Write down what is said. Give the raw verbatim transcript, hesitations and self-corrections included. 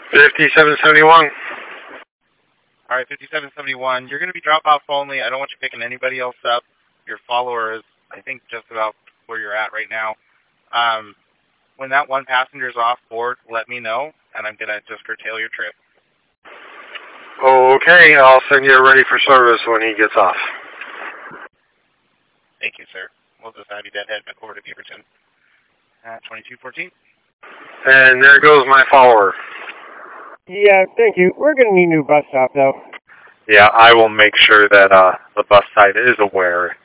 fifty-seven seventy-one. All right, fifty-seven seventy-one. You're going to be drop-off only. I don't want you picking anybody else up. Your follower is, I think, just about where you're at right now. Um, when that one passenger's off board, let me know, and I'm going to just curtail your trip. Okay, I'll send you ready for service when he gets off. Thank you, sir. We'll just have you deadhead McCord to Beaverton at twenty-two fourteen. And there goes my follower. Yeah, thank you. We're going to need a new bus stop, though. Yeah, I will make sure that uh, the bus side is aware